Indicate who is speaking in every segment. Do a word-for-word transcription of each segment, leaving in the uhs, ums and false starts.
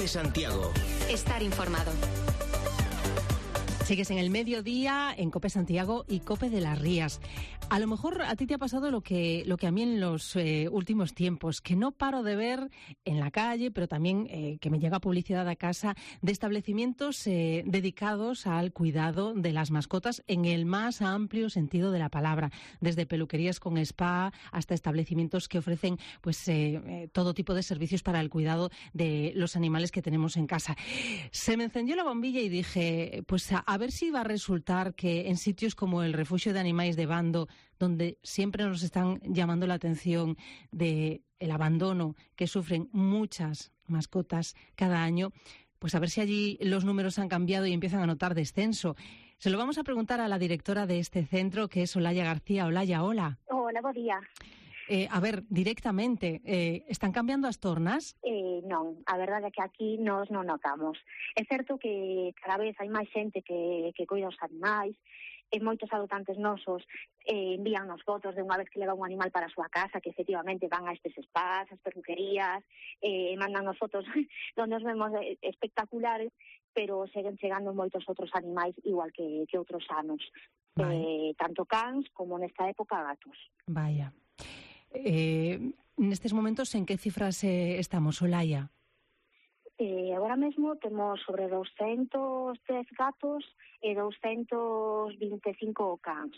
Speaker 1: COPE Santiago.
Speaker 2: Estar informado.
Speaker 3: Sigues en el mediodía, en COPE Santiago y COPE de las Rías. A lo mejor a ti te ha pasado lo que, lo que a mí en los eh, últimos tiempos, que no paro de ver en la calle, pero también eh, que me llega publicidad a casa de establecimientos eh, dedicados al cuidado de las mascotas en el más amplio sentido de la palabra, desde peluquerías con spa hasta establecimientos que ofrecen pues eh, eh, todo tipo de servicios para el cuidado de los animales que tenemos en casa. Se me encendió la bombilla y dije, pues a, a ver si va a resultar que en sitios como el Refugio de Animais de Bando, donde siempre nos están llamando la atención de el abandono que sufren muchas mascotas cada año, pues a ver si allí los números han cambiado y empiezan a notar descenso. Se lo vamos a preguntar a la directora de este centro, que es Olaya García. Olaya, hola.
Speaker 4: Hola, bo día.
Speaker 3: Eh, a ver, directamente, eh, están cambiando as tornas?
Speaker 4: Eh, non, a verdade é que aquí nós non notamos. É certo que cada vez hai máis xente que, que cuida os animais, e moitos adoptantes nosos eh, envían nos fotos de unha vez que leva un animal para a súa casa, que efectivamente van a estes spas, as peluquerías, e eh, mandan nos fotos donde nos vemos espectaculares, pero seguen chegando moitos outros animais igual que, que outros anos. Eh, tanto cans como nesta época gatos.
Speaker 3: Vaya. Eh, nestes momentos, en que cifras eh, estamos, Olaya?
Speaker 4: Eh, agora mesmo temos sobre doscientos dez gatos e doscientos vinte e cinco cans.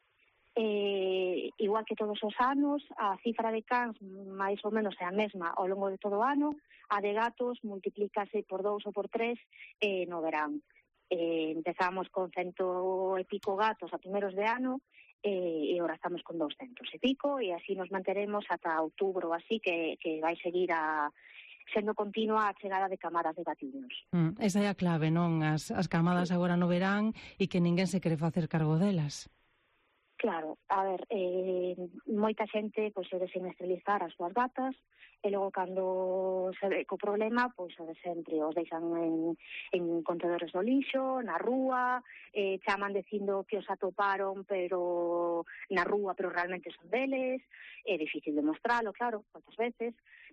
Speaker 4: Eh, igual que todos os anos, a cifra de cans máis ou menos é a mesma ao longo de todo o ano, a de gatos multiplícase por dous ou por tres eh, no verán. Eh, empezamos con cento e pico gatos a primeros de ano, e agora estamos con doscientos e pico, e así nos manteremos ata outubro, así que, que vai seguir a sendo continua a chegada de camadas de gatiños.
Speaker 3: Mm, esa é a clave, non? As, as camadas sí. Agora no verán e que ninguén se quere facer cargo delas.
Speaker 4: Claro, a ver, eh, moita xente pois se desen esterilizar as súas gatas, e logo cando se ve co problema, pois o de sempre, os deixan en, en contedores do lixo, na rúa, eh, chaman dicindo que os atoparon pero na rúa, pero realmente son deles, é difícil demostralo, claro, moitas veces,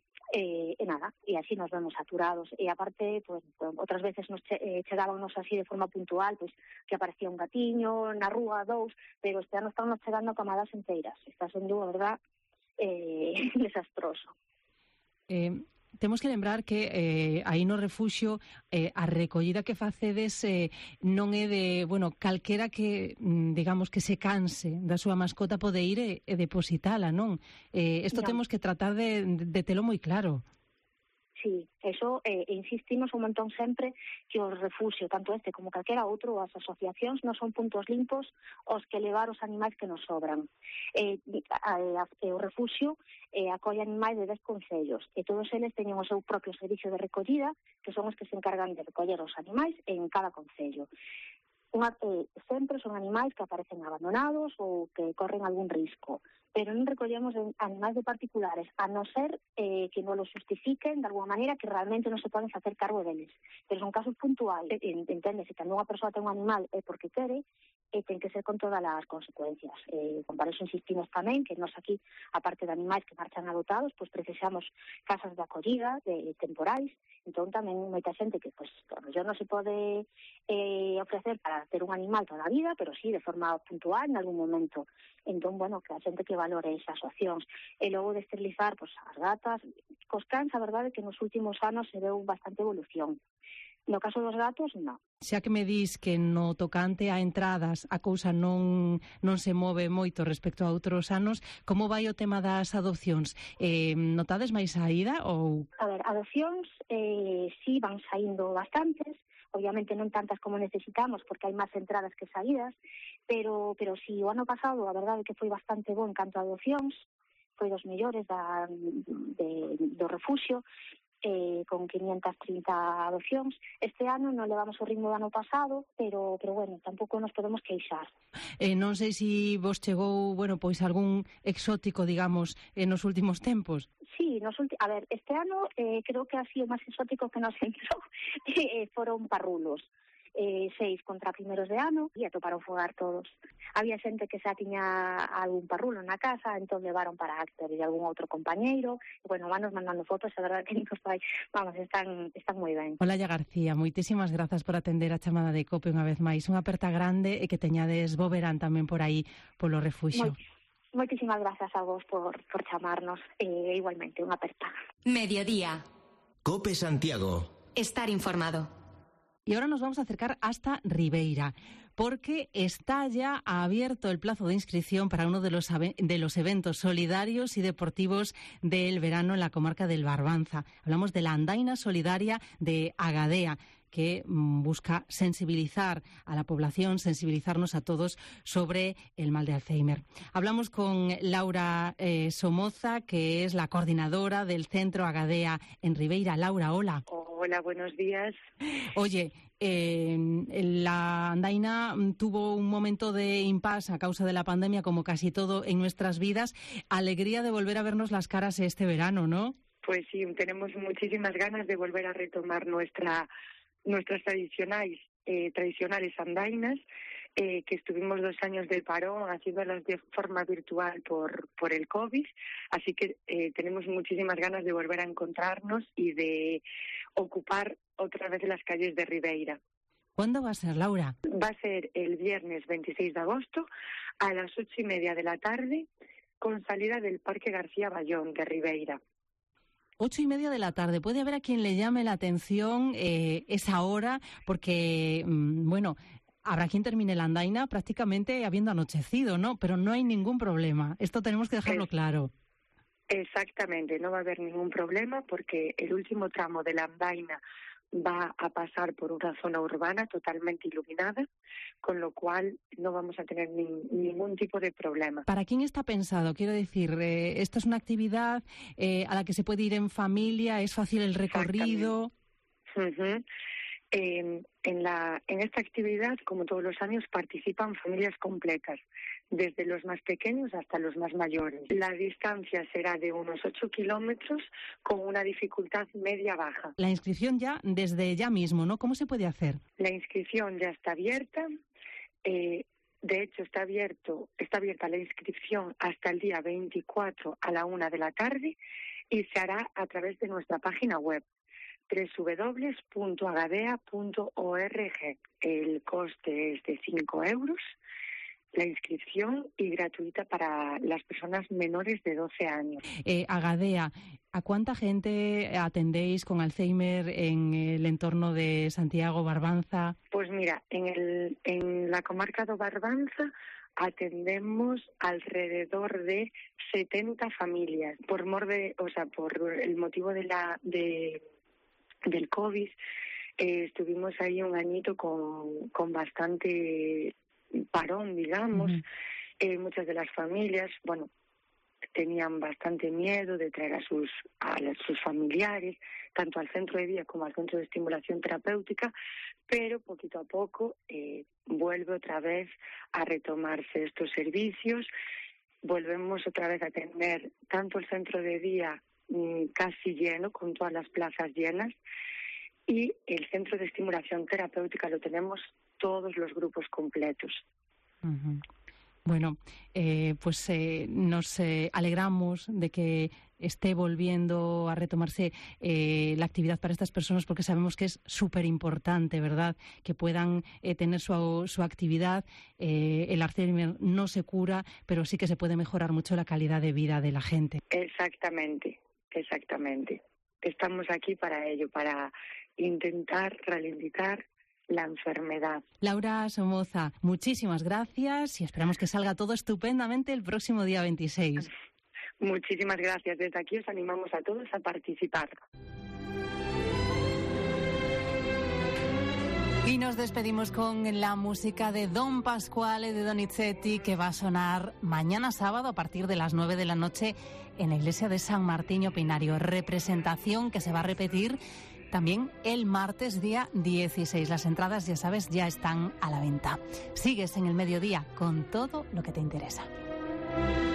Speaker 4: e, e nada, e así nos vemos saturados, e aparte, pues, outras veces nos che, eh, chegábamos así de forma puntual, pues, que aparecía un gatiño na rúa, dous, pero este ano estamos chegando camadas enteiras, está sendo, a verdad, eh, desastroso.
Speaker 3: Eh, temos que lembrar que eh, aí no refuxio eh, a recollida que facedes eh, non é de, bueno, calquera que, digamos, que se canse da súa mascota pode ir e, e depositala, non? Eh, isto no. Temos que tratar de, de telo moi claro.
Speaker 4: Sí, eso eh, insistimos un montón sempre que o refuxio, tanto este como calquera outro, as asociacións non son puntos limpos os que levar os animais que nos sobran. Eh, a, a, o refuxio eh, acolle animais de dez concellos e todos eles teñen o seu propio servicio de recollida, que son os que se encargan de recoller os animais en cada concello. Unha, eh, sempre son animais que aparecen abandonados ou que corren algún risco, pero non recollemos animais de particulares, a non ser eh, que non los justifiquen de alguma maneira que realmente non se poden facer cargo deles. Pero son casos puntuais, entende, se cando unha persoa ten un animal é porque quere, e ten que ser con todas as consecuencias. Eh, con para eso insistimos tamén que nós aquí, aparte de animais que marchan adotados, pois precisamos casas de acollida, de temporais, entón tamén moita xente que, pois, yo non se pode eh, ofrecer para ter un animal toda a vida, pero sí de forma puntual en algún momento. Entón, bueno, que a xente que valore esas opcións. E logo de esterilizar, pois, as gatas, cos cans, a verdade é que nos últimos anos se veu bastante evolución. No caso dos gatos, non.
Speaker 3: Xa que me dis que no tocante a entradas a cousa non non se move moito respecto a outros anos, como vai o tema das adopcións? Eh, notades máis saída ou...?
Speaker 4: A ver, adopcións eh, sí van saindo bastantes, obviamente non tantas como necesitamos porque hai máis entradas que saídas, pero pero si o ano pasado a verdade é que foi bastante bo en canto a adopcións, foi dos mellores da, de, do refuxio, eh, con quinientas trinta adopcións. Este ano non levamos o ritmo do ano pasado, pero pero bueno, tampouco nos podemos queixar.
Speaker 3: Eh, non sei se vos chegou, bueno, pois algún exótico, digamos, en nos últimos tempos.
Speaker 4: Sí, nos ulti... a ver, este ano eh, creo que así o máis exótico que nos entrou eh, foron parrulos. eh, seis contra primeros de ano e atoparon fogar todos. Había xente que xa tiña algún parrulo na casa, entón levaron para actor e algún outro compañeiro. E, bueno, vanos mandando fotos, a verdade que nos vai, vamos, están, están moi ben.
Speaker 3: Olalla García, moitísimas grazas por atender a chamada de COPE unha vez máis. Unha aperta grande e que teñades bo verán tamén por aí polo refuxio.
Speaker 4: Moi, moitísimas grazas a vos por, por chamarnos. E igualmente, unha aperta.
Speaker 1: Mediodía.
Speaker 2: COPE Santiago.
Speaker 1: Estar informado.
Speaker 3: Y ahora nos vamos a acercar hasta Ribeira, porque está ya abierto el plazo de inscripción para uno de los, de los eventos solidarios y deportivos del verano en la comarca del Barbanza. Hablamos de la Andaina Solidaria de Agadea, que busca sensibilizar a la población, sensibilizarnos a todos sobre el mal de Alzheimer. Hablamos con Laura eh, Somoza, que es la coordinadora del Centro Agadea en Ribeira. Laura, hola.
Speaker 5: Hola, buenos días.
Speaker 3: Oye, eh, la Andaina tuvo un momento de impasse a causa de la pandemia, como casi todo en nuestras vidas. Alegría de volver a vernos las caras este verano, ¿no?
Speaker 5: Pues sí, tenemos muchísimas ganas de volver a retomar nuestra nuestras tradicionales eh, tradicionales andainas, eh, que estuvimos dos años de parón haciéndolas de forma virtual por por el COVID, así que eh, tenemos muchísimas ganas de volver a encontrarnos y de ocupar otra vez las calles de Ribeira.
Speaker 3: ¿Cuándo va a ser, Laura?
Speaker 5: Va a ser el viernes veintiséis de agosto a las ocho y media de la tarde, con salida del Parque García Bayón de Ribeira.
Speaker 3: Ocho y media de la tarde. Puede haber a quien le llame la atención eh, esa hora, porque, mmm, bueno, habrá quien termine la andaina prácticamente habiendo anochecido, ¿no? Pero no hay ningún problema. Esto tenemos que dejarlo es, claro.
Speaker 5: Exactamente, no va a haber ningún problema porque el último tramo de la andaina va a pasar por una zona urbana totalmente iluminada, con lo cual no vamos a tener ni, ningún tipo de problema.
Speaker 3: ¿Para quién está pensado? Quiero decir, eh, ¿esta es una actividad eh, a la que se puede ir en familia? ¿Es fácil el recorrido?
Speaker 5: Uh-huh. Eh, en, la, en esta actividad, como todos los años, participan familias completas, desde los más pequeños hasta los más mayores. La distancia será de unos ocho kilómetros con una dificultad media-baja.
Speaker 3: La inscripción ya desde ya mismo, ¿no? ¿Cómo se puede hacer?
Speaker 5: La inscripción ya está abierta. Eh, de hecho, está abierto, está abierta la inscripción hasta el día veinticuatro a la una de la tarde y se hará a través de nuestra página web doble u doble u doble u punto agadea punto org. El coste es de cinco euros, la inscripción y gratuita para las personas menores de doce años.
Speaker 3: Eh, Agadea, ¿a cuánta gente atendéis con Alzheimer en el entorno de Santiago, Barbanza?
Speaker 5: Pues mira, en, el, en la comarca de Barbanza atendemos alrededor de setenta familias. Por mor de, o sea, por el motivo de la de del COVID, eh, estuvimos ahí un añito con, con bastante parón, digamos. Uh-huh. Eh, muchas de las familias, bueno, tenían bastante miedo de traer a sus a sus familiares, tanto al centro de día como al centro de estimulación terapéutica, pero poquito a poco eh, vuelve otra vez a retomarse estos servicios. Volvemos otra vez a tener tanto el centro de día casi lleno, con todas las plazas llenas, y el centro de estimulación terapéutica lo tenemos todos los grupos completos.
Speaker 3: Uh-huh. Bueno, eh, pues eh, nos eh, alegramos de que esté volviendo a retomarse eh, la actividad para estas personas, porque sabemos que es súper importante, ¿verdad?, que puedan eh, tener su, su actividad. Eh, el Alzheimer no se cura, pero sí que se puede mejorar mucho la calidad de vida de la gente.
Speaker 5: Exactamente. Exactamente. Estamos aquí para ello, para intentar ralentizar la enfermedad.
Speaker 3: Laura Somoza, muchísimas gracias y esperamos que salga todo estupendamente el próximo día veintiséis.
Speaker 5: Muchísimas gracias. Desde aquí os animamos a todos a participar.
Speaker 3: Y nos despedimos con la música de Don Pasquale de Donizetti, que va a sonar mañana sábado a partir de las nueve de la noche en la iglesia de San Martín Pinario. Representación que se va a repetir también el martes día dieciséis. Las entradas, ya sabes, ya están a la venta. Sigues en el mediodía con todo lo que te interesa.